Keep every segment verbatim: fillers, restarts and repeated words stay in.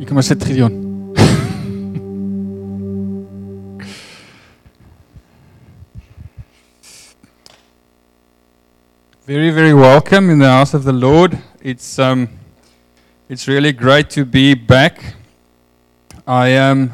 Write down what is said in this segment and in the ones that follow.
Jy kan maar sit, Gideon. Very, very welcome in the house of the Lord. It's um, it's really great to be back. I um,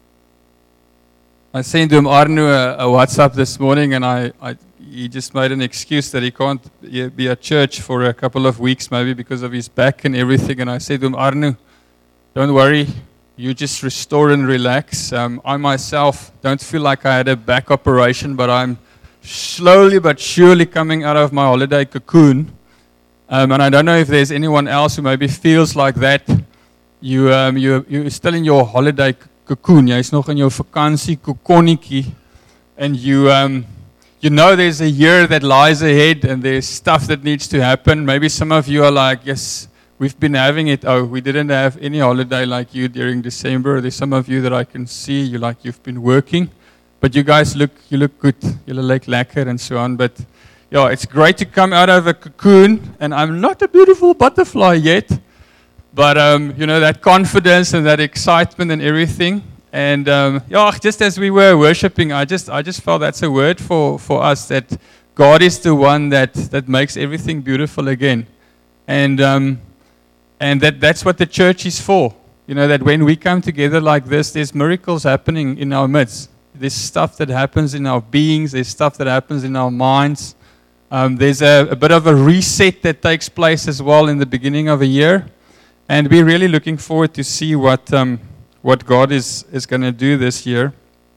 I sent him Arno a, a WhatsApp this morning, and I, I he just made an excuse that he can't be at church for a couple of weeks, maybe because of his back and everything. And I said to him, Arno, don't worry, you just restore and relax. Um, I myself don't feel like I had a back operation, but I'm slowly but surely coming out of my holiday cocoon. Um, and I don't know if there's anyone else who maybe feels like that. You, um, you, you're still in your holiday cocoon. Jy's nog in jou vakansie kokonnetjie. And you, um, you know there's a year that lies ahead and there's stuff that needs to happen. Maybe some of you are like, yes, we've been having it. Oh, we didn't have any holiday like you during December. There's some of you that I can see, you like you've been working. But you guys look, you look good. You look lekker and so on. But yeah, it's great to come out of a cocoon. And I'm not a beautiful butterfly yet. But, um, you know, that confidence and that excitement and everything. And, um, yeah, just as we were worshiping, I just I just felt that's a word for, for us, that God is the one that, that makes everything beautiful again. And, um, and that that's what the church is for. You know, that when we come together like this, there's miracles happening in our midst. There's stuff that happens in our beings. There's stuff that happens in our minds. Um, there's a, a bit of a reset that takes place as well in the beginning of a year. And we're really looking forward to see what um, what God is, is going to do this year.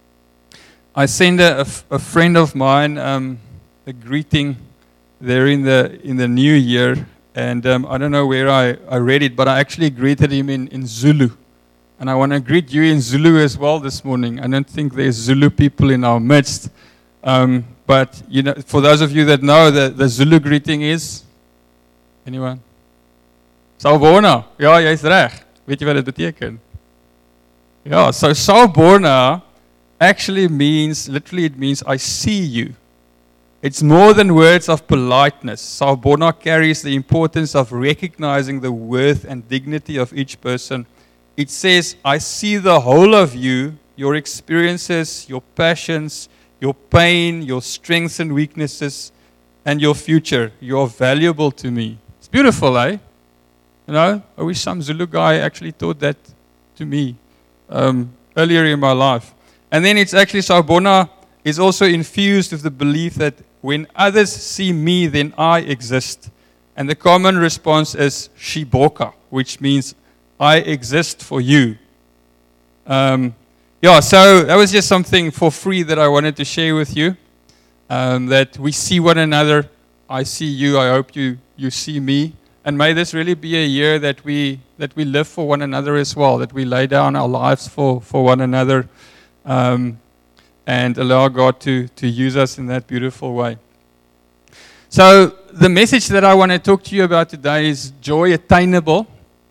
I sent a, a, a friend of mine um, a greeting there in the in the new year. And um, I don't know where I, I read it, but I actually greeted him in, in Zulu. And I want to greet you in Zulu as well this morning. I don't think there's Zulu people in our midst. Um, but, you know, for those of you that know, the, the Zulu greeting is... Anyone? Sawubona. Ja, jy's reg. Weet jy wat dit beteken? Ja, so Sawubona actually means, literally it means, I see you. It's more than words of politeness. Sawubona carries the importance of recognizing the worth and dignity of each person. It says, I see the whole of you, your experiences, your passions, your pain, your strengths and weaknesses, and your future. You are valuable to me. It's beautiful, eh? You know, I wish some Zulu guy actually taught that to me um, earlier in my life. And then it's actually, Sawubona is also infused with the belief that when others see me, then I exist. And the common response is Shiboka, which means I exist for you. Um, yeah, so that was just something for free that I wanted to share with you. Um, that we see one another. I see you. I hope you, you see me. And may this really be a year that we that we live for one another as well. That we lay down our lives for, for one another. Um, and allow God to, to use us in that beautiful way. So the message that I want to talk to you about today is joy attainable.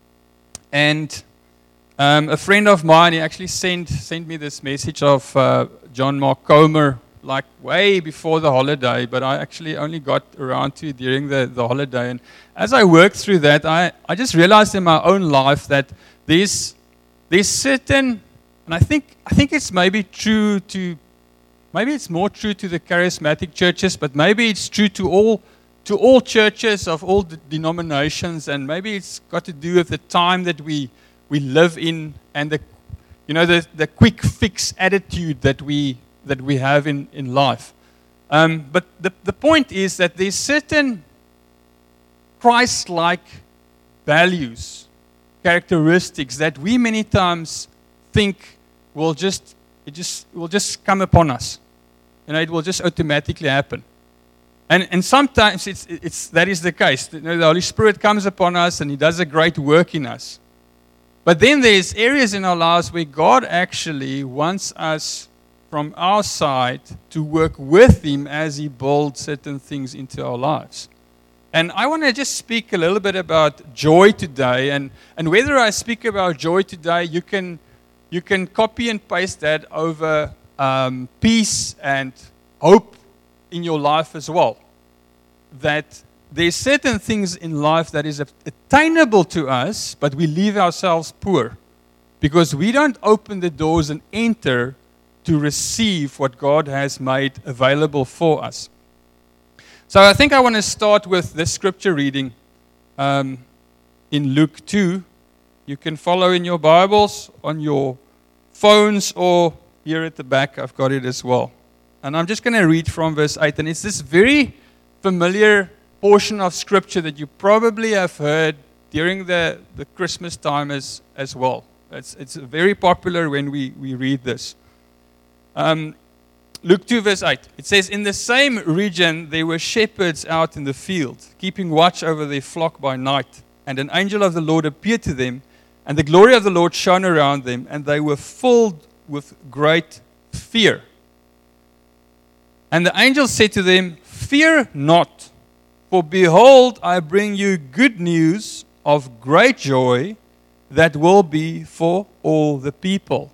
And um, a friend of mine, he actually sent sent me this message of uh, John Mark Comer, like way before the holiday, but I actually only got around to it during the, the holiday. And as I worked through that, I, I just realized in my own life that there's there's certain, and I think I think it's maybe true to, maybe it's more true to the charismatic churches, but maybe it's true to all to all churches of all the denominations, and maybe it's got to do with the time that we we live in, and the you know the the quick fix attitude that we that we have in in life. Um, but the the point is that there's certain Christ-like values, characteristics that we many times think will just it just will just come upon us. You know, it will just automatically happen. And and sometimes it's it's that is the case. You know, the Holy Spirit comes upon us and He does a great work in us. But then there's areas in our lives where God actually wants us from our side to work with Him as He builds certain things into our lives. And I want to just speak a little bit about joy today. And, and whether I speak about joy today, you can you can copy and paste that over um, peace and hope in your life as well. That there's certain things in life that is attainable to us, but we leave ourselves poor. because we don't open the doors and enter to receive what God has made available for us. So I think I want to start with this scripture reading um, in Luke two. You can follow in your Bibles, on your phones, or here at the back, I've got it as well. And I'm just going to read from verse eight. And it's this very familiar portion of scripture that you probably have heard during the, the Christmas time as, as well. It's, it's very popular when we, we read this. Um, Luke two verse eight. It says, "In the same region there were shepherds out in the field, keeping watch over their flock by night. And an angel of the Lord appeared to them, and the glory of the Lord shone around them, and they were filled with great fear. And the angel said to them, 'Fear not, for behold, I bring you good news of great joy that will be for all the people.'"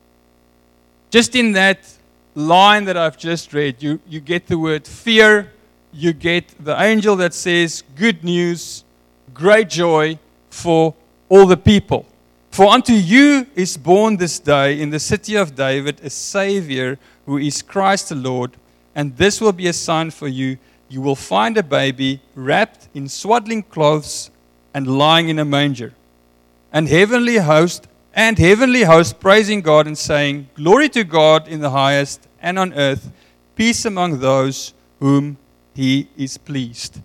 Just in that line that I've just read, you, you get the word fear, you get the angel that says good news, great joy for all the people. "For unto you is born this day in the city of David a Savior, who is Christ the Lord. And this will be a sign for you. You will find a baby wrapped in swaddling clothes and lying in a manger." And heavenly host and heavenly host praising God and saying, "Glory to God in the highest, and on earth peace among those whom He is pleased."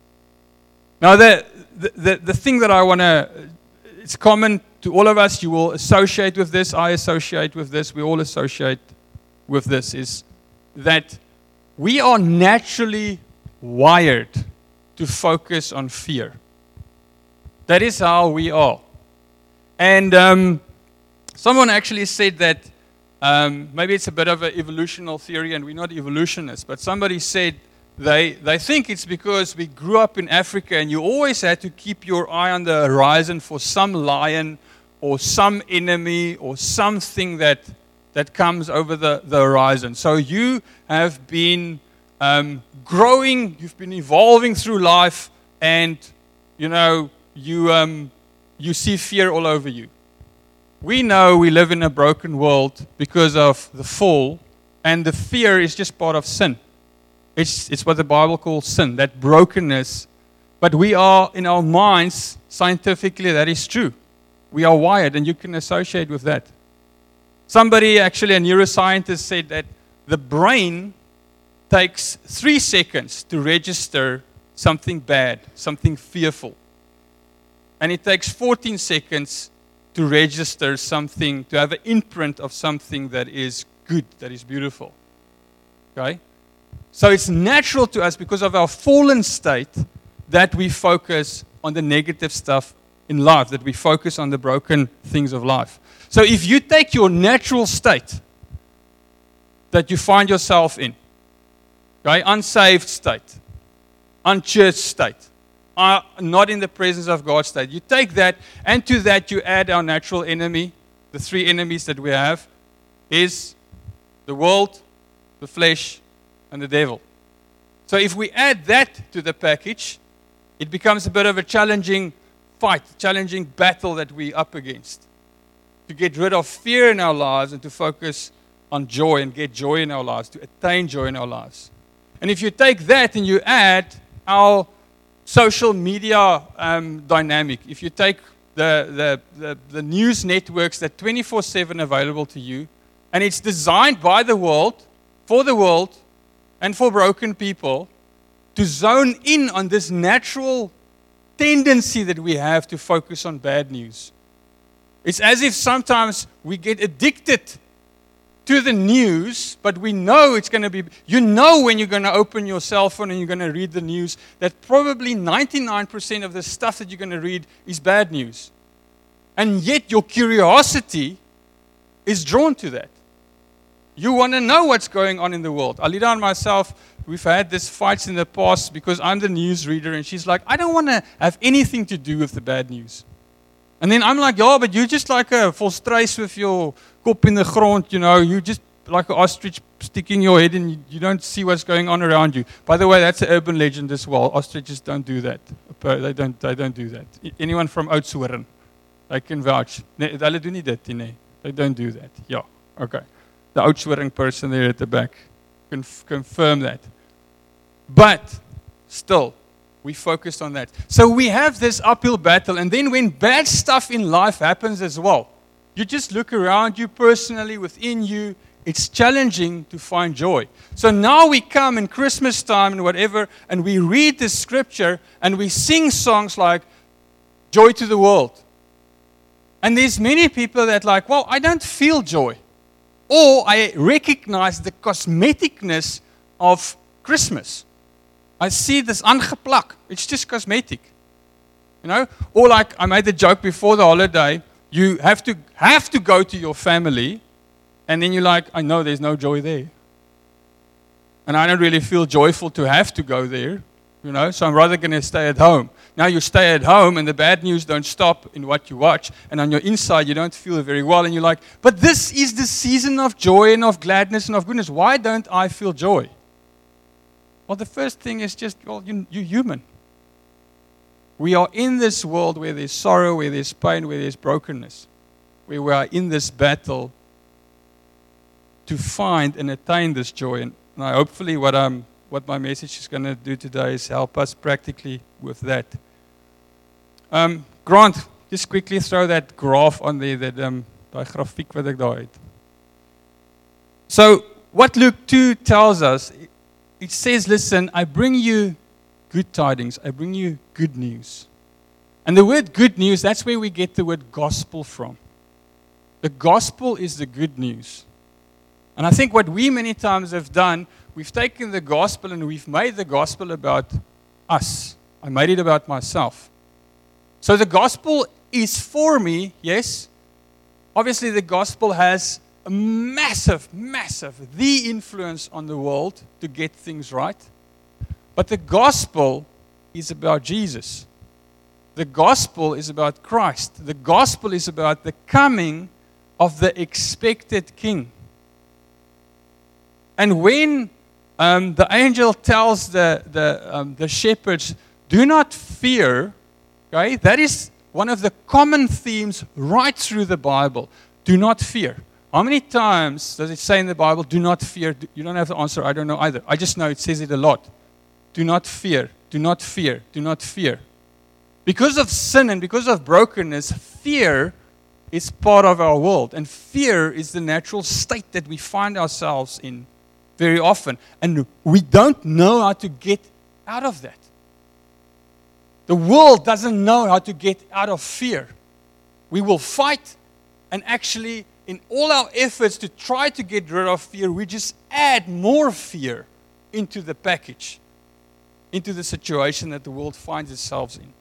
Now the the, the, the thing that I want to, it's common to all of us, you will associate with this, I associate with this, we all associate with this, is that we are naturally wired to focus on fear. That is how we are. And um, someone actually said that, um, maybe it's a bit of an evolutional theory, and we're not evolutionists, but somebody said they, they think it's because we grew up in Africa and you always had to keep your eye on the horizon for some lion or some enemy or something that that comes over the, the horizon. So you have been um, growing, you've been evolving through life, and you know, you um, you see fear all over you. We know we live in a broken world because of the fall, and the fear is just part of sin. It's, it's what the Bible calls sin, that brokenness. But we are, in our minds, scientifically, that is true. We are wired, and you can associate with that. Somebody, actually a neuroscientist, said that the brain takes three seconds to register something bad, something fearful. And it takes fourteen seconds to register something, to have an imprint of something that is good, that is beautiful. Okay? So it's natural to us, because of our fallen state, that we focus on the negative stuff in life, that we focus on the broken things of life. So if you take your natural state that you find yourself in, okay, unsaved state, unchurched state, uh, not in the presence of God state, you take that, and to that you add our natural enemy. The three enemies that we have is the world, the flesh, and the devil. So if we add that to the package, it becomes a bit of a challenging fight, challenging battle that we're up against. To get rid of fear in our lives and to focus on joy and get joy in our lives, to attain joy in our lives. And if you take that and you add our social media um, dynamic, if you take the, the, the, the news networks that twenty-four seven available to you, and it's designed by the world, for the world, and for broken people, to zone in on this natural tendency that we have to focus on bad news. It's as if sometimes we get addicted to the news, but we know it's going to be, you know when you're going to open your cell phone and you're going to read the news, that probably ninety-nine percent of the stuff that you're going to read is bad news. And yet your curiosity is drawn to that. You want to know what's going on in the world. Alida and myself, we've had these fights in the past because I'm the news reader, and she's like, I don't want to have anything to do with the bad news. And then I'm like, yeah, but you're just like a volstruis with your kop in the grond, you know, you just like an ostrich sticking your head in, you, you don't see what's going on around you. By the way, that's an urban legend as well. Ostriches don't do that. They don't, they don't do that. Anyone from Oudtshoorn? They can vouch. Nee, hulle doen nie dit nie. They don't do that. Yeah, okay. The Oudtshoorn person there at the back can confirm that. But still, we focused on that. So we have this uphill battle, and then when bad stuff in life happens as well, you just look around you personally, within you, it's challenging to find joy. So now we come in Christmas time and whatever, and we read the scripture, and we sing songs like Joy to the World. And there's many people that like, well, I don't feel joy. Or I recognize the cosmeticness of Christmas. I see this aangeplak. It's just cosmetic. You know? Or like I made the joke before the holiday, you have to have to go to your family, and then you're like, I know there's no joy there. And I don't really feel joyful to have to go there. You know, so I'm rather going to stay at home. Now you stay at home and the bad news don't stop in what you watch. And on your inside you don't feel very well. And you're like, but this is the season of joy and of gladness and of goodness. Why don't I feel joy? Well, the first thing is just, well, you, you're human. We are in this world where there's sorrow, where there's pain, where there's brokenness. Where we are in this battle to find and attain this joy. And I hopefully what I'm What my message is going to do today is help us practically with that. Um, Grant, just quickly throw that graph on there, that um, die grafiek wat ek daar het. So, what Luke two tells us, it says, listen, I bring you good tidings, I bring you good news. And the word good news, that's where we get the word gospel from. The gospel is the good news. And I think what we many times have done, we've taken the gospel and we've made the gospel about us. I made it about myself. So the gospel is for me, yes. Obviously the gospel has a massive, massive, the influence on the world to get things right. But the gospel is about Jesus. The gospel is about Christ. The gospel is about the coming of the expected King. And when um, the angel tells the, the, um, the shepherds, do not fear, okay, that is one of the common themes right through the Bible. Do not fear. How many times does it say in the Bible, do not fear? You don't have to answer, I don't know either. I just know it says it a lot. Do not fear, do not fear, do not fear. Because of sin and because of brokenness, fear is part of our world. And fear is the natural state that we find ourselves in very often. And we don't know how to get out of that. The world doesn't know how to get out of fear. We will fight, and actually, in all our efforts to try to get rid of fear, we just add more fear into the package, into the situation that the world finds itself in.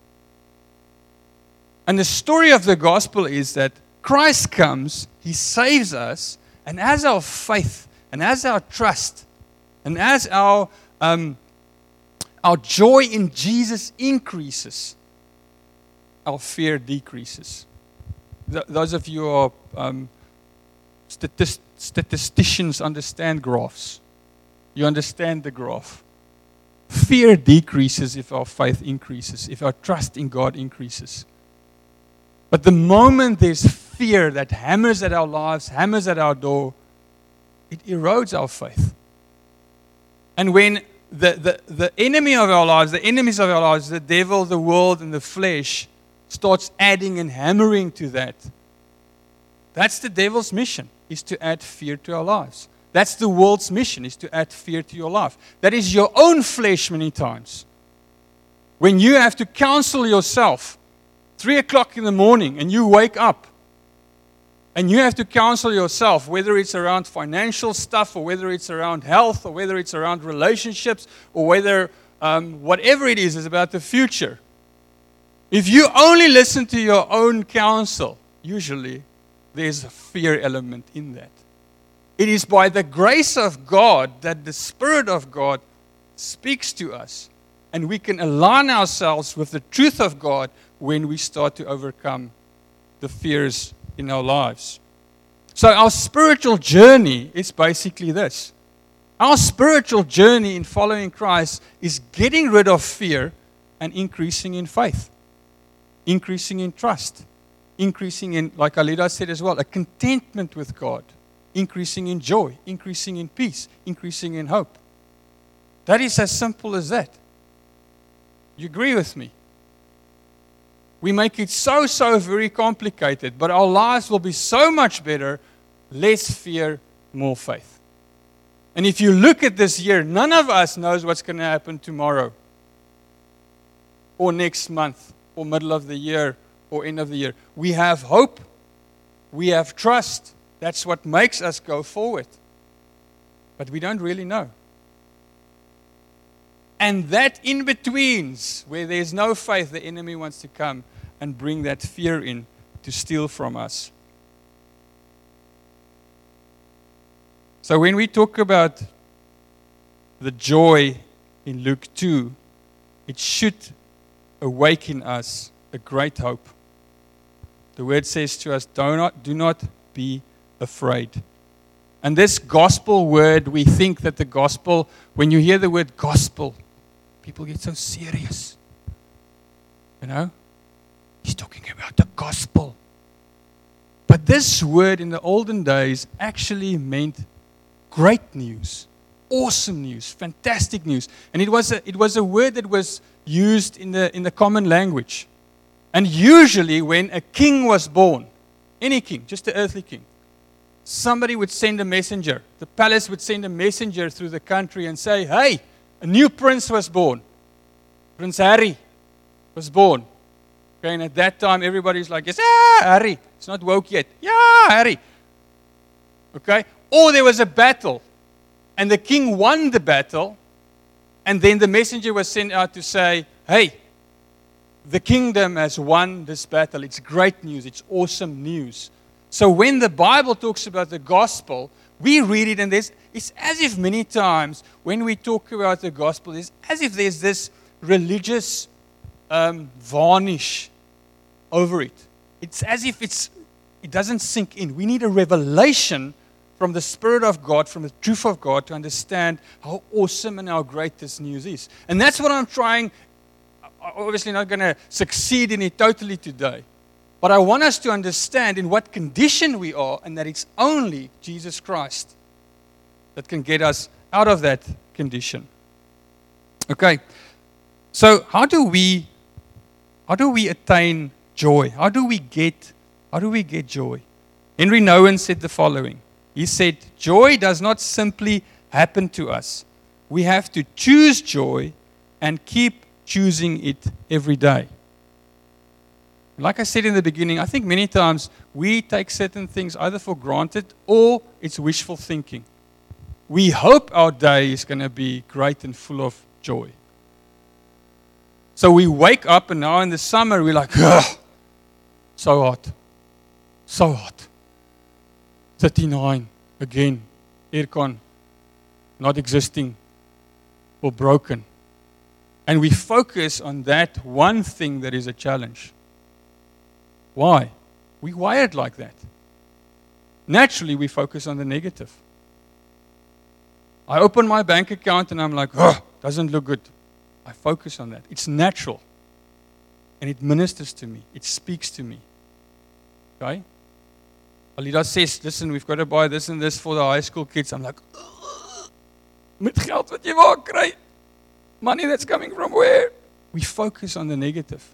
And the story of the gospel is that Christ comes, He saves us, and as our faith, and as our trust, and as our um, our joy in Jesus increases, our fear decreases. Th- those of you who are um, statist- statisticians understand graphs. You understand the graph. Fear decreases if our faith increases, if our trust in God increases. But the moment there's fear that hammers at our lives, hammers at our door, it erodes our faith. And when the, the, the enemy of our lives, the enemies of our lives, the devil, the world, and the flesh, starts adding and hammering to that, that's the devil's mission, is to add fear to our lives. That's the world's mission, is to add fear to your life. That is your own flesh many times. When you have to counsel yourself, three o'clock in the morning, and you wake up, and you have to counsel yourself, whether it's around financial stuff, or whether it's around health, or whether it's around relationships, or whether um, whatever it is is about the future. If you only listen to your own counsel, usually there's a fear element in that. It is by the grace of God that the Spirit of God speaks to us, and we can align ourselves with the truth of God when we start to overcome the fears in our lives. So our spiritual journey is basically this. Our spiritual journey in following Christ is getting rid of fear and increasing in faith, increasing in trust, increasing in, like Alida said as well, a contentment with God, increasing in joy, increasing in peace, increasing in hope. That is as simple as that. You agree with me? We make it so, so very complicated, but our lives will be so much better, less fear, more faith. And if you look at this year, none of us knows what's going to happen tomorrow, or next month, or middle of the year, or end of the year. We have hope. We have trust. That's what makes us go forward. But we don't really know. And that in-betweens, where there's no faith, the enemy wants to come and bring that fear in to steal from us. So when we talk about the joy in Luke two, it should awaken us a great hope. The word says to us, do not, do not be afraid. And this gospel word, we think that the gospel, when you hear the word gospel, people get so serious. You know? He's talking about the gospel. But this word in the olden days actually meant great news, awesome news, fantastic news. And it was a, it was a word that was used in the, in the common language. And usually when a king was born, any king, just the earthly king, somebody would send a messenger. The palace would send a messenger through the country and say, hey, a new prince was born. Prince Harry was born. Okay, and at that time, everybody's like, yes, ah, Harry. It's not woke yet. Yeah, Harry. Okay? Or there was a battle, and the king won the battle, and then the messenger was sent out to say, hey, the kingdom has won this battle. It's great news. It's awesome news. So when the Bible talks about the gospel, we read it, and there's, it's as if many times when we talk about the gospel, it's as if there's this religious um, varnish over it. It's as if it's it doesn't sink in. We need a revelation from the Spirit of God, from the truth of God, to understand how awesome and how great this news is. And that's what I'm trying. I'm obviously not going to succeed in it totally today. But I want us to understand in what condition we are, and that it's only Jesus Christ that can get us out of that condition. Okay. So how do we how do we attain joy? How do we get how do we get joy? Henry Nouwen said the following. He said, joy does not simply happen to us. We have to choose joy and keep choosing it every day. Like I said in the beginning, I think many times we take certain things either for granted or it's wishful thinking. We hope our day is going to be great and full of joy. So we wake up, and now in the summer we're like, ugh, so hot, so hot. thirty-nine, again, aircon, not existing or broken. And we focus on that one thing that is a challenge. Why? We're wired like that. Naturally, we focus on the negative. I open my bank account and I'm like, oh, doesn't look good. I focus on that. It's natural. And it ministers to me. It speaks to me. Okay? Alida says, listen, we've got to buy this and this for the high school kids. I'm like, met geld wat jy waar kry. Money that's coming from where? We focus on the negative.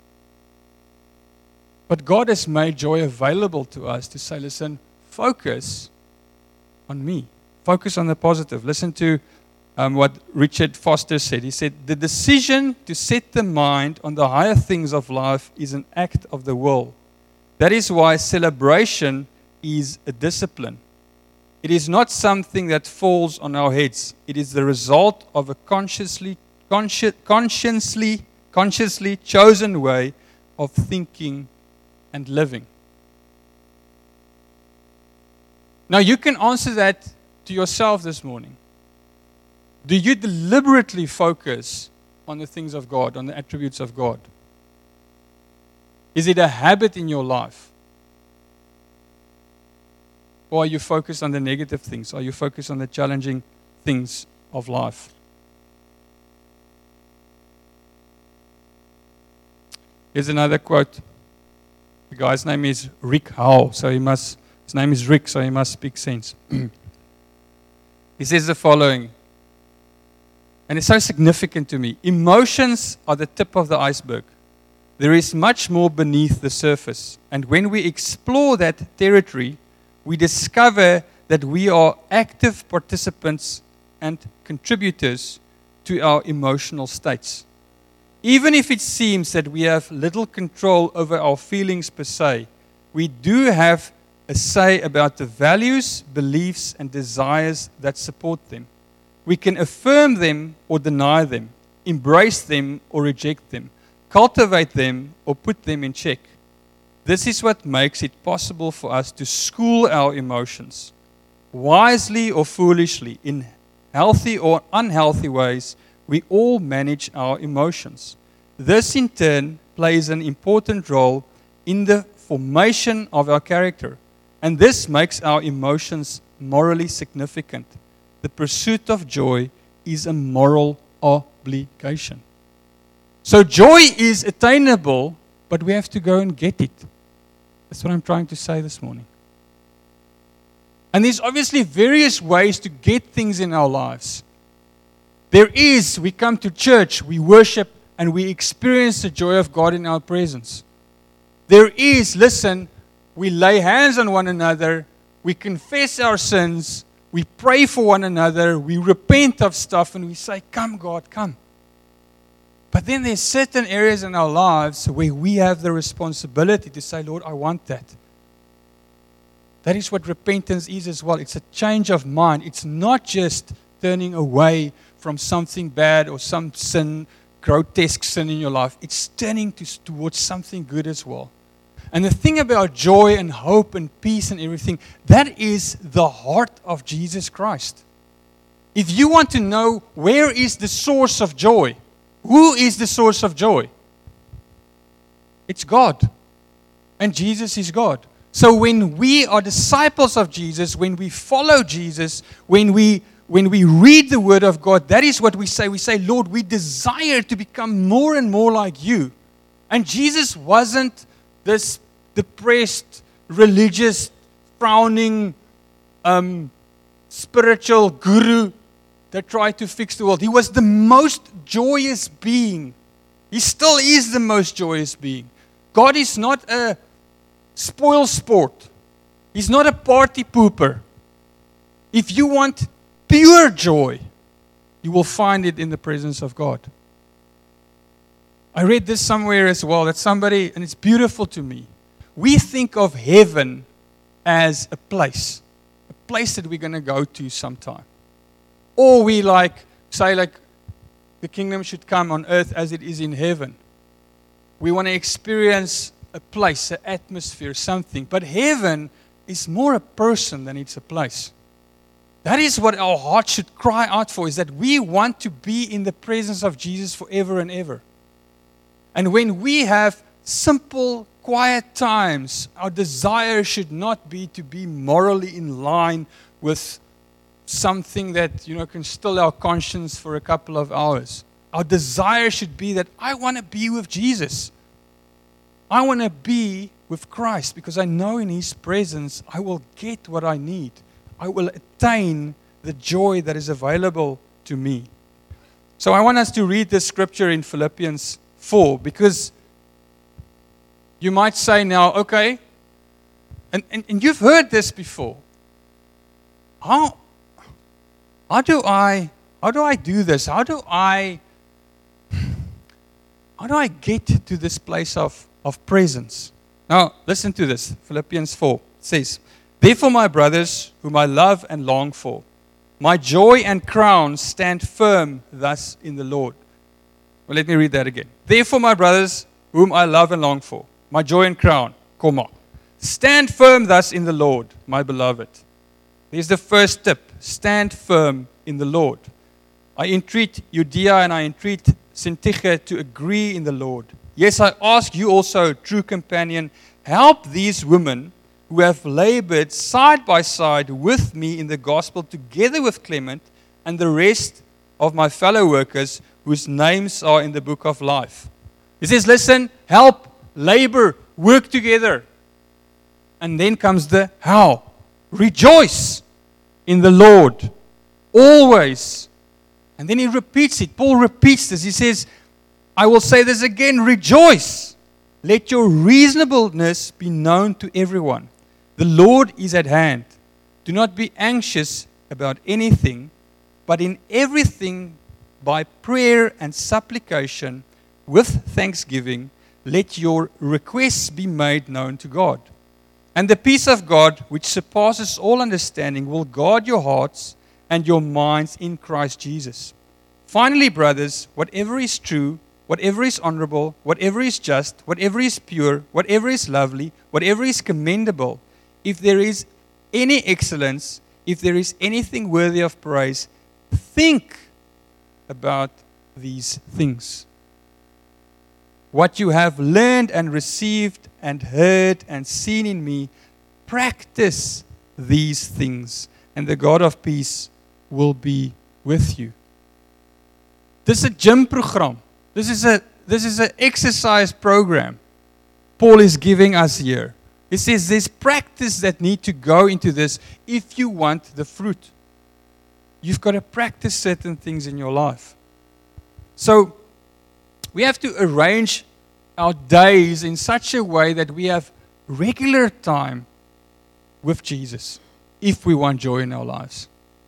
But God has made joy available to us to say, listen, focus on me. Focus on the positive. Listen to um, what Richard Foster said. He said, the decision to set the mind on the higher things of life is an act of the will. That is why celebration is a discipline. It is not something that falls on our heads. It is the result of a consciously, consci- consciously, consciously chosen way of thinking and living. Now you can answer that to yourself this morning. Do you deliberately focus on the things of God, on the attributes of God? Is it a habit in your life? Or are you focused on the negative things? Are you focused on the challenging things of life? Here's another quote. The guy's name is Rick Howell, so he must, his name is Rick, so he must speak sense. He says the following, and it's so significant to me. Emotions are the tip of the iceberg. There is much more beneath the surface. And when we explore that territory, we discover that we are active participants and contributors to our emotional states. Even if it seems that we have little control over our feelings per se, we do have a say about the values, beliefs, and desires that support them. We can affirm them or deny them, embrace them or reject them, cultivate them or put them in check. This is what makes it possible for us to school our emotions. Wisely or foolishly, in healthy or unhealthy ways, we all manage our emotions. This in turn plays an important role in the formation of our character. And this makes our emotions morally significant. The pursuit of joy is a moral obligation. So joy is attainable, but we have to go and get it. That's what I'm trying to say this morning. And there's obviously various ways to get things in our lives. There is, we come to church, we worship, and we experience the joy of God in our presence. There is, listen, we lay hands on one another, we confess our sins, we pray for one another, we repent of stuff, and we say, come God, come. But then there's certain areas in our lives where we have the responsibility to say, Lord, I want that. That is what repentance is as well. It's a change of mind. It's not just turning away from something bad or some sin, grotesque sin in your life. It's turning to, towards something good as well. And the thing about joy and hope and peace and everything, that is the heart of Jesus Christ. If you want to know where is the source of joy, who is the source of joy? It's God. And Jesus is God. So when we are disciples of Jesus, when we follow Jesus, when we when we read the Word of God, that is what we say. We say, Lord, we desire to become more and more like you. And Jesus wasn't this depressed, religious, frowning, um, spiritual guru that tried to fix the world. He was the most joyous being. He still is the most joyous being. God is not a spoil sport. He's not a party pooper. If you want pure joy, you will find it in the presence of God. I read this somewhere as well, that somebody, and it's beautiful to me. We think of heaven as a place, a place that we're going to go to sometime. Or we like, say like, the kingdom should come on earth as it is in heaven. We want to experience a place, an atmosphere, something. But heaven is more a person than it's a place. That is what our heart should cry out for, is that we want to be in the presence of Jesus forever and ever. And when we have simple, quiet times, our desire should not be to be morally in line with something that, you know, can still our conscience for a couple of hours. Our desire should be that I want to be with Jesus. I want to be with Christ because I know in His presence I will get what I need. I will attain the joy that is available to me. So I want us to read this scripture in Philippians four, because you might say now, okay, and, and, and you've heard this before. How, how do I how do I do this? How do I how do I get to this place of, of presence? Now listen to this. Philippians four says, therefore, my brothers, whom I love and long for, my joy and crown, stand firm thus in the Lord. Well, let me read that again. Therefore, my brothers, whom I love and long for, my joy and crown, comma, stand firm thus in the Lord, my beloved. Here's the first tip. Stand firm in the Lord. I entreat Judea and I entreat Syntyche to agree in the Lord. Yes, I ask you also, true companion, help these women who have labored side by side with me in the gospel, together with Clement and the rest of my fellow workers whose names are in the book of life. He says, listen, help, labor, work together. And then comes the how. Rejoice in the Lord always. And then he repeats it. Paul repeats this. He says, I will say this again, rejoice. Let your reasonableness be known to everyone. The Lord is at hand. Do not be anxious about anything, but in everything by prayer and supplication with thanksgiving, let your requests be made known to God. And the peace of God, which surpasses all understanding, will guard your hearts and your minds in Christ Jesus. Finally, brothers, whatever is true, whatever is honorable, whatever is just, whatever is pure, whatever is lovely, whatever is commendable, if there is any excellence, if there is anything worthy of praise, think about these things. What you have learned and received and heard and seen in me, practice these things, and the God of peace will be with you. This is a gym program. This is a this is an exercise program Paul is giving us here. He says there's practice that need to go into this if you want the fruit. You've got to practice certain things in your life. So we have to arrange our days in such a way that we have regular time with Jesus if we want joy in our lives.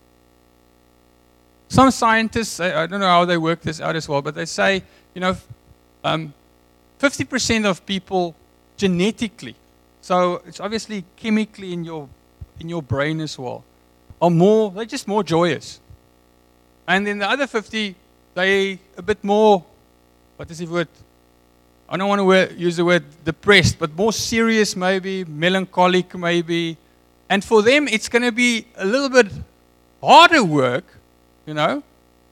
Some scientists, I don't know how they work this out as well, but they say, you know, um, fifty percent of people genetically, so it's obviously chemically in your in your brain as well, are more, they're just more joyous. And then the other fifty, they a bit more, what is the word? I don't want to wear, use the word depressed, but more serious maybe, melancholic maybe. And for them, it's going to be a little bit harder work, you know,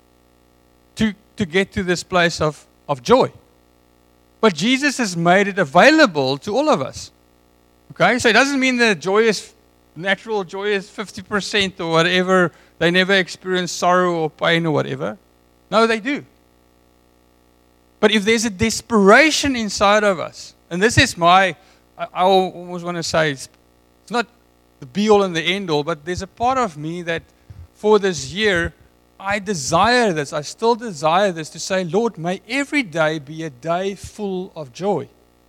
to, to get to this place of, of joy. But Jesus has made it available to all of us. Okay? So it doesn't mean that joy is, natural joy is fifty percent or whatever. They never experience sorrow or pain or whatever. No, they do. But if there's a desperation inside of us, and this is my, I, I almost want to say, it's, it's not the be-all and the end-all, but there's a part of me that for this year, I desire this, I still desire this, to say, Lord, may every day be a day full of joy.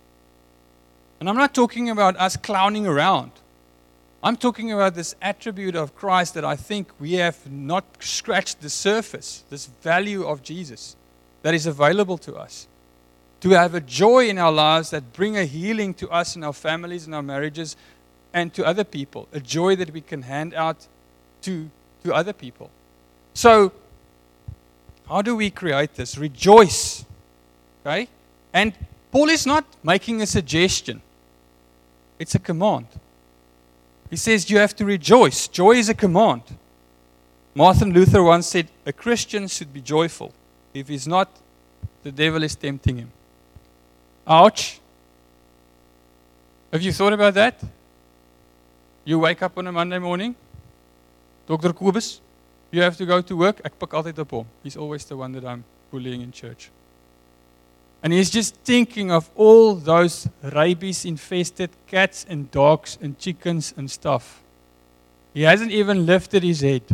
And I'm not talking about us clowning around. I'm talking about this attribute of Christ that I think we have not scratched the surface, this value of Jesus that is available to us. To have a joy in our lives that bring a healing to us and our families and our marriages and to other people. A joy that we can hand out to, to other people. So, how do we create this? Rejoice. Okay? And Paul is not making a suggestion. It's a command. He says you have to rejoice. Joy is a command. Martin Luther once said, a Christian should be joyful. If he's not, the devil is tempting him. Ouch. Have you thought about that? You wake up on a Monday morning, Doctor Kobus, you have to go to work. Ek pak altyd op hom. He's always the one that I'm bullying in church. And he's just thinking of all those rabies-infested cats and dogs and chickens and stuff. He hasn't even lifted his head.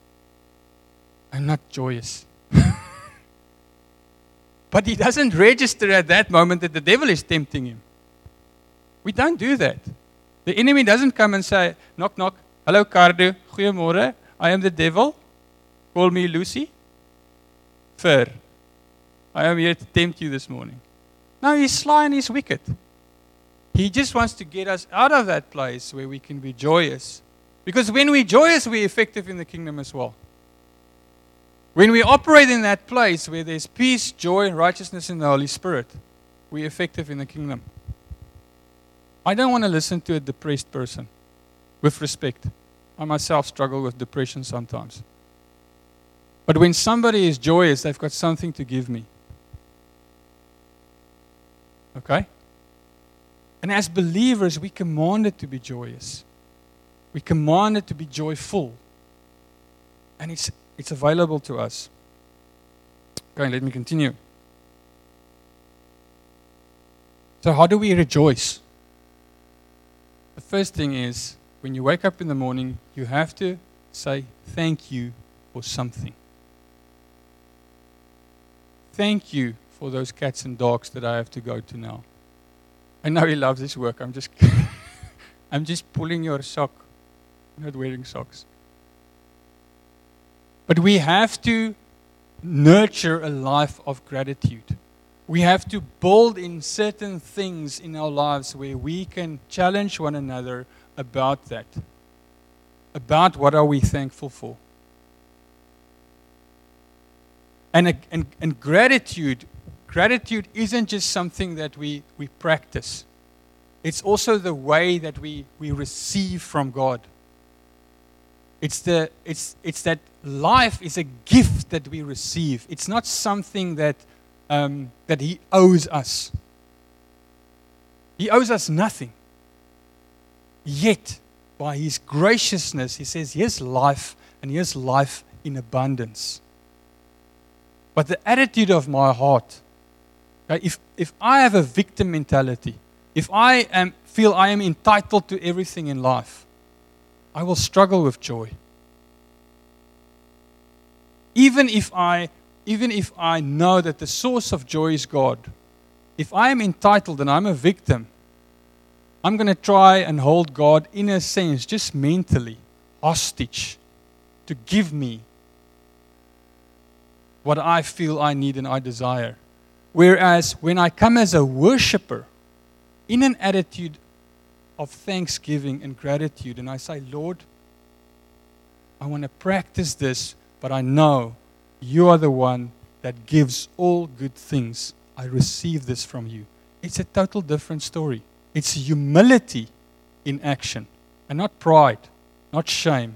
I'm not joyous. But he doesn't register at that moment that the devil is tempting him. We don't do that. The enemy doesn't come and say, knock, knock, hello, Cardo, goeiemorgen, I am the devil. Call me Lucy. Fair. I am here to tempt you this morning. No, he's sly and he's wicked. He just wants to get us out of that place where we can be joyous. Because when we're joyous, we're effective in the kingdom as well. When we operate in that place where there's peace, joy, and righteousness in the Holy Spirit, we're effective in the kingdom. I don't want to listen to a depressed person, with respect. I myself struggle with depression sometimes. But when somebody is joyous, they've got something to give me. Okay? And as believers, we commanded to be joyous. We commanded to be joyful. And it's it's available to us. Okay, let me continue. So how do we rejoice? first thing is, when you wake up in the morning, you have to say thank you for something. Thank you for those cats and dogs that I have to go to now. I know he loves his work. I'm just, I'm just pulling your sock. I'm not wearing socks. But we have to nurture a life of gratitude. We have to build in certain things in our lives where we can challenge one another about that. About what are we thankful for. And, and, and gratitude, gratitude isn't just something that we, we practice. It's also the way that we, we receive from God. It's, the, it's, it's that life is a gift that we receive. It's not something that, um, that He owes us. He owes us nothing. Yet, by His graciousness, He says, here's life, and here's life in abundance. But the attitude of my heart, okay, if, if I have a victim mentality, if I am, feel I am entitled to everything in life, I will struggle with joy. Even if I, even if I know that the source of joy is God, if I am entitled and I'm a victim, I'm going to try and hold God, in a sense, just mentally, hostage to give me what I feel I need and I desire. Whereas when I come as a worshiper, in an attitude of thanksgiving and gratitude, and I say, Lord, I want to practice this, but I know you are the one that gives all good things. I receive this from you. It's a total different story. It's humility in action, and not pride, not shame.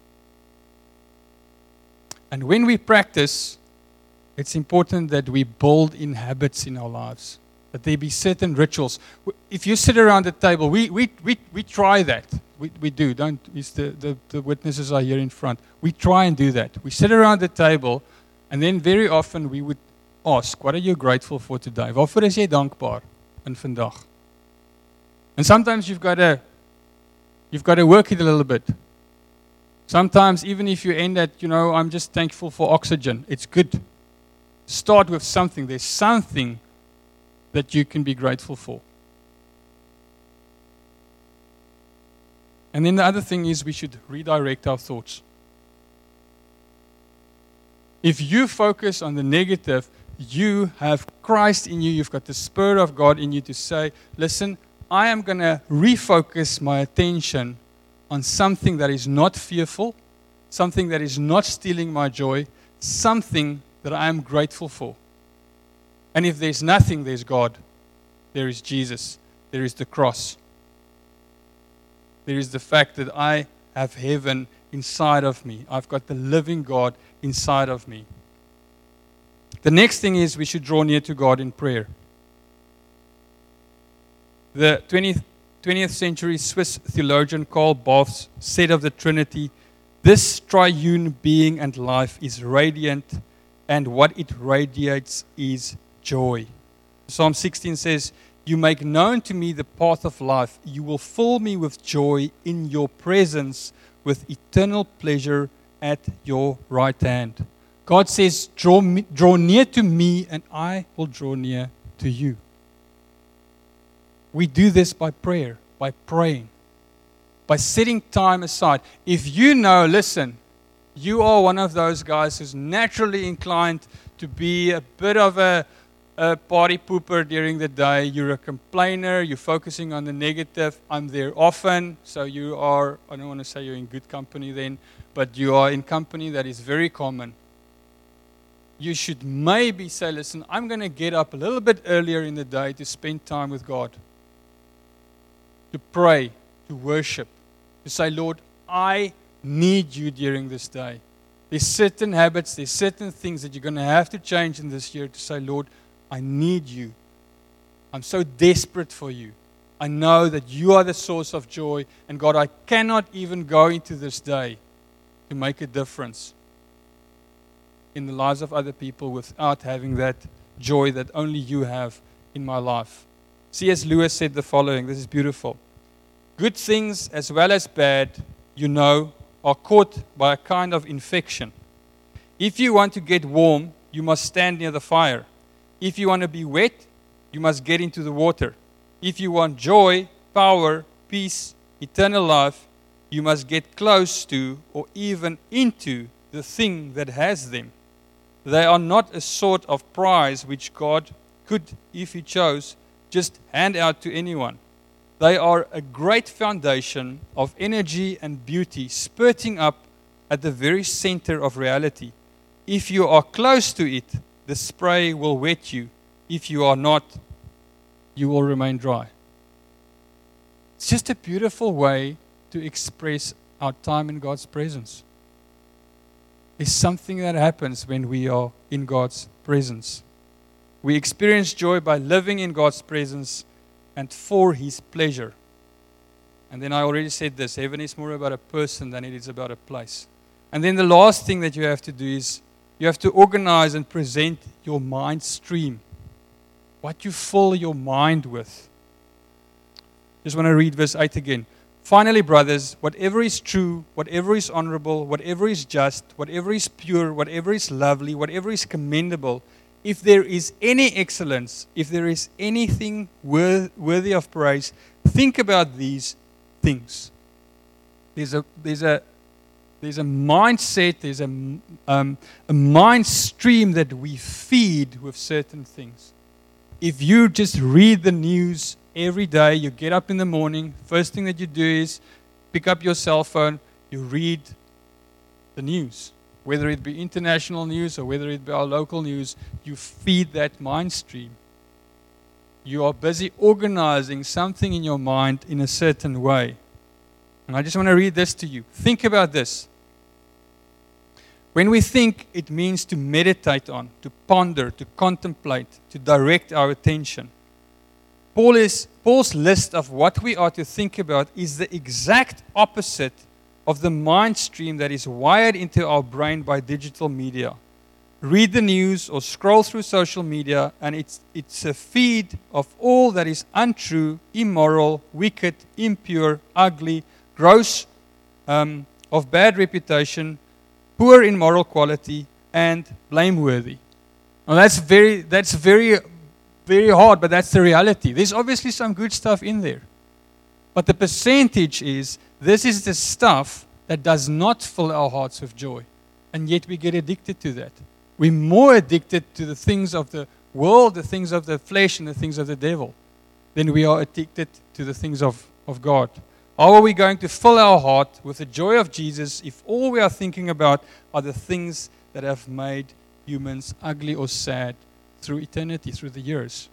And when we practice, it's important that we build in habits in our lives, that there be certain rituals. If you sit around the table, we we we, we try that. We we do. Don't. It's the, the, the witnesses are here in front. We try and do that. We sit around the table, and then very often we would ask, what are you grateful for today? Waarvoor is jy dankbaar in vandag? And sometimes you've got to you've got to work it a little bit. Sometimes even if you end at, you know, I'm just thankful for oxygen, it's good. Start with something. There's something that you can be grateful for. And then the other thing is we should redirect our thoughts. If you focus on the negative, you have Christ in you, you've got the Spirit of God in you to say, listen, I am going to refocus my attention on something that is not fearful, something that is not stealing my joy, something that I am grateful for. And if there's nothing, there's God. There is Jesus. There is the cross. There is the fact that I have heaven inside of me. I've got the living God inside of me. The next thing is we should draw near to God in prayer. The twentieth, twentieth century Swiss theologian Karl Barth said of the Trinity, this triune being and life is radiant, and what it radiates is joy. Psalm sixteen says, you make known to me the path of life. You will fill me with joy in your presence, with eternal pleasure at your right hand. God says, draw, me, draw near to me, and I will draw near to you. We do this by prayer, by praying, by setting time aside. If you know, listen, you are one of those guys who's naturally inclined to be a bit of a, a party pooper during the day. You're a complainer. You're focusing on the negative. I'm there often. So you are, I don't want to say you're in good company then, but you are in company that is very common. You should maybe say, listen, I'm going to get up a little bit earlier in the day to spend time with God, to pray, to worship, to say, Lord, I need you during this day. There's certain habits, there's certain things that you're going to have to change in this year to say, Lord, I need you. I'm so desperate for you. I know that you are the source of joy, and God, I cannot even go into this day to make a difference in the lives of other people without having that joy that only you have in my life. C S Lewis said the following, this is beautiful. Good things as well as bad, you know, are caught by a kind of infection. If you want to get warm, you must stand near the fire. If you want to be wet, you must get into the water. If you want joy, power, peace, eternal life, you must get close to or even into the thing that has them. They are not a sort of prize which God could, if He chose, just hand out to anyone. They are a great foundation of energy and beauty spurting up at the very center of reality. If you are close to it, the spray will wet you. If you are not, you will remain dry. It's just a beautiful way to express our time in God's presence. It's something that happens when we are in God's presence. We experience joy by living in God's presence and for His pleasure. And then I already said this, heaven is more about a person than it is about a place. And then the last thing that you have to do is you have to organize and present your mind stream. What you fill your mind with. Just want to read verse eight again. Finally, brothers, whatever is true, whatever is honorable, whatever is just, whatever is pure, whatever is lovely, whatever is commendable, if there is any excellence, if there is anything worthy of praise, think about these things. There's a there's a there's a mindset, there's a um, a mind stream that we feed with certain things. If you just read the news every day, you get up in the morning, first thing that you do is pick up your cell phone, you read the news. Whether it be international news or whether it be our local news, you feed that mind stream. You are busy organizing something in your mind in a certain way. And I just want to read this to you. Think about this. When we think, it means to meditate on, to ponder, to contemplate, to direct our attention. Paul is, Paul's list of what we are to think about is the exact opposite of the mind stream that is wired into our brain by digital media. Read the news or scroll through social media, and it's, it's a feed of all that is untrue, immoral, wicked, impure, ugly, gross, um, of bad reputation, poor in moral quality, and blameworthy. Now that's very, that's very, very hard, but that's the reality. There's obviously some good stuff in there. But the percentage is, this is the stuff that does not fill our hearts with joy. And yet we get addicted to that. We're more addicted to the things of the world, the things of the flesh, and the things of the devil than we are addicted to the things of, of God. How are we going to fill our heart with the joy of Jesus if all we are thinking about are the things that have made humans ugly or sad through eternity, through the years?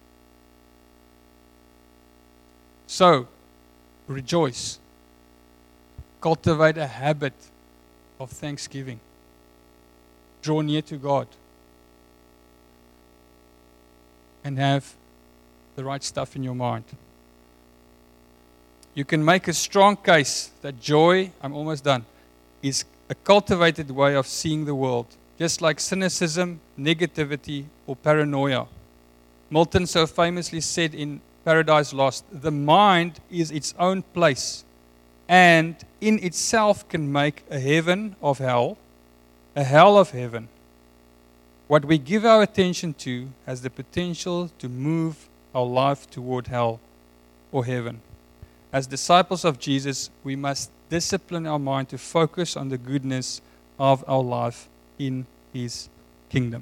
So, rejoice. Cultivate a habit of thanksgiving. Draw near to God. And have the right stuff in your mind. You can make a strong case that joy, I'm almost done, is a cultivated way of seeing the world. Just like cynicism, negativity, or paranoia. Milton so famously said in Paradise Lost, the mind is its own place and in itself can make a heaven of hell, a hell of heaven. What we give our attention to has the potential to move our life toward hell or heaven. As disciples of Jesus, we must discipline our mind to focus on the goodness of our life in His kingdom.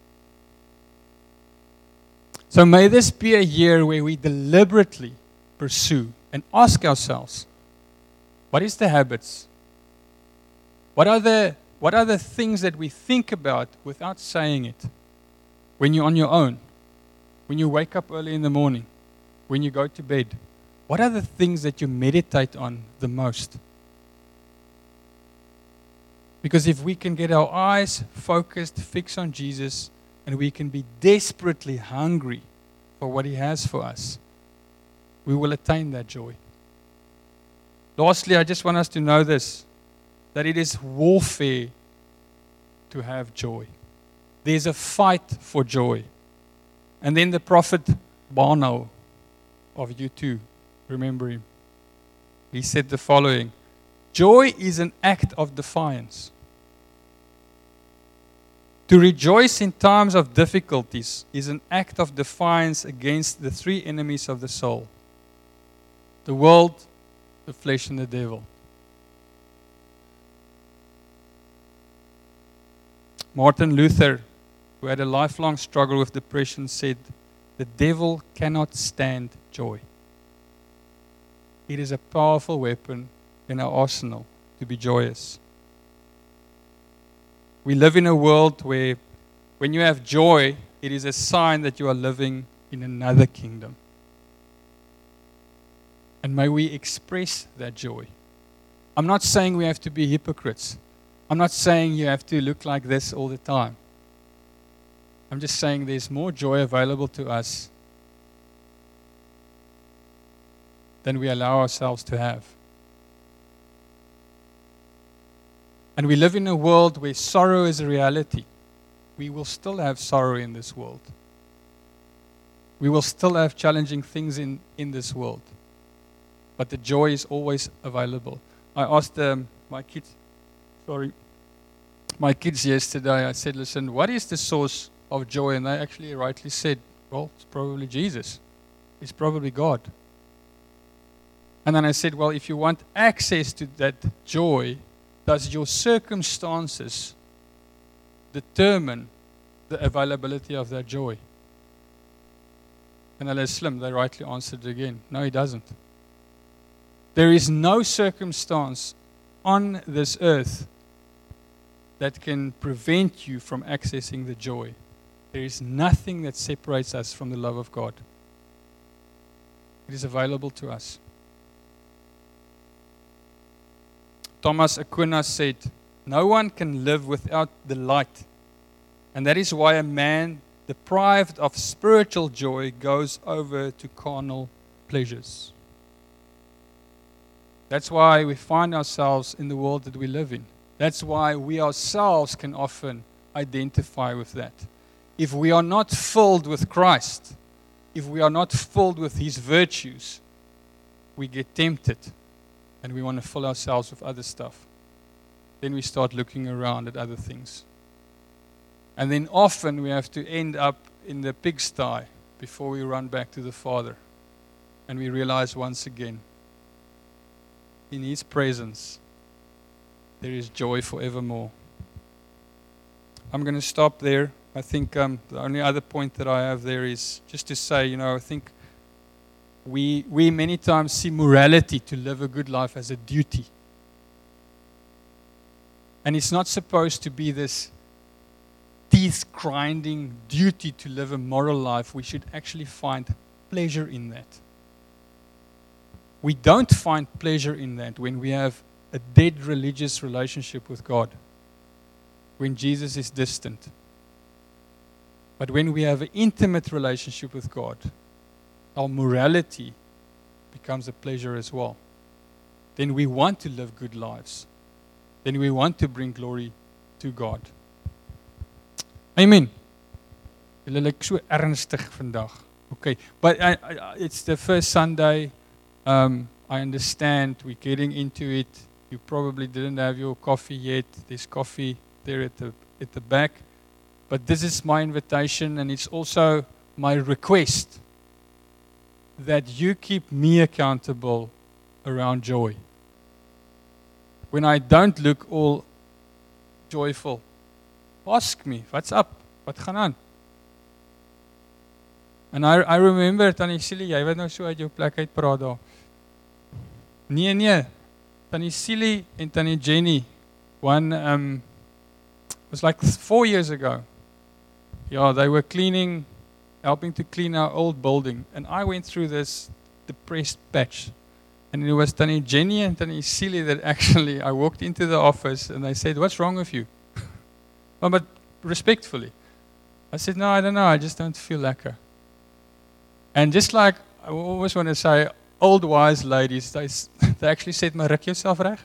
So may this be a year where we deliberately pursue and ask ourselves, what is the habits? What are the, what are the things that we think about without saying it? When you're on your own, when you wake up early in the morning, when you go to bed, what are the things that you meditate on the most? Because if we can get our eyes focused, fixed on Jesus, and we can be desperately hungry for what He has for us, we will attain that joy. Lastly, I just want us to know this, that it is warfare to have joy. There's a fight for joy. And then the prophet Bono of U two, remember him. He said the following: joy is an act of defiance. To rejoice in times of difficulties is an act of defiance against the three enemies of the soul: the world, the flesh, and the devil. Martin Luther, who had a lifelong struggle with depression, said, "The devil cannot stand joy." It is a powerful weapon in our arsenal to be joyous. We live in a world where when you have joy, it is a sign that you are living in another kingdom. And may we express that joy. I'm not saying we have to be hypocrites. I'm not saying you have to look like this all the time. I'm just saying there's more joy available to us than we allow ourselves to have. And we live in a world where sorrow is a reality. We will still have sorrow in this world. We will still have challenging things in, in this world. But the joy is always available. I asked um, my kids, sorry, my kids yesterday, I said, listen, what is the source of joy? And they actually rightly said, well, it's probably Jesus. It's probably God. And then I said, well, if you want access to that joy, does your circumstances determine the availability of that joy? And they're slim, they rightly answered again. No, it doesn't. There is no circumstance on this earth that can prevent you from accessing the joy. There is nothing that separates us from the love of God. It is available to us. Thomas Aquinas said, no one can live without the light. And that is why a man deprived of spiritual joy goes over to carnal pleasures. That's why we find ourselves in the world that we live in. That's why we ourselves can often identify with that. If we are not filled with Christ, if we are not filled with His virtues, we get tempted and we want to fill ourselves with other stuff. Then we start looking around at other things. And then often we have to end up in the pigsty before we run back to the Father. And we realize once again, in His presence, there is joy forevermore. I'm going to stop there. I think um, the only other point that I have there is just to say, you know, I think we we many times see morality to live a good life as a duty. And it's not supposed to be this teeth-grinding duty to live a moral life. We should actually find pleasure in that. We don't find pleasure in that when we have a dead religious relationship with God, when Jesus is distant. But when we have an intimate relationship with God, our morality becomes a pleasure as well. Then we want to live good lives. Then we want to bring glory to God. Amen. Julle lyk so ernstig vandag. Okay, but I, I, it's the first Sunday. Um, I understand we're getting into it. You probably didn't have your coffee yet. There's coffee there at the at the back. But this is my invitation, and it's also my request that you keep me accountable around joy. When I don't look all joyful, ask me, what's up? Wat gaan aan? And I, I remember, Tannie Silly, jy wat nou so uit jou plek uit praat daar. Nee, nee. Tannie Silly en Tannie Jenny, one, um, was like four years ago. Yeah, they were cleaning, helping to clean our old building. And I went through this depressed patch. And it was Tannie Jenny and Tannie Silly that actually, I walked into the office and they said, what's wrong with you? Well, but respectfully. I said, no, I don't know, I just don't feel lekker. And just like, I always want to say, old wise ladies, they, they actually said, maar ruk jouself reg.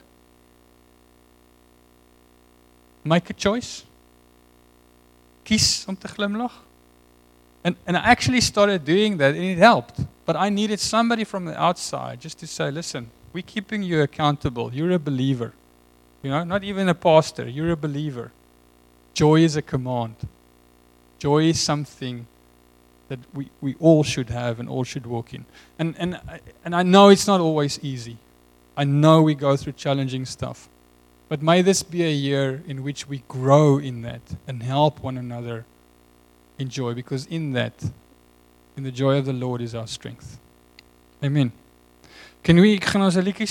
Make a choice. Kies om te glimlach. And, and I actually started doing that, and it helped. But I needed somebody from the outside just to say, listen, We're keeping you accountable. You're a believer. You know, not even a pastor. You're a believer. Joy is a command. Joy is something that we, we all should have and all should walk in. And, and, I- and I know it's not always easy. I know we go through challenging stuff. But may this be a year in which we grow in that and help one another in joy, because in that, in the joy of the Lord is our strength. Amen. Can we, ek gaan ons 'n liedjie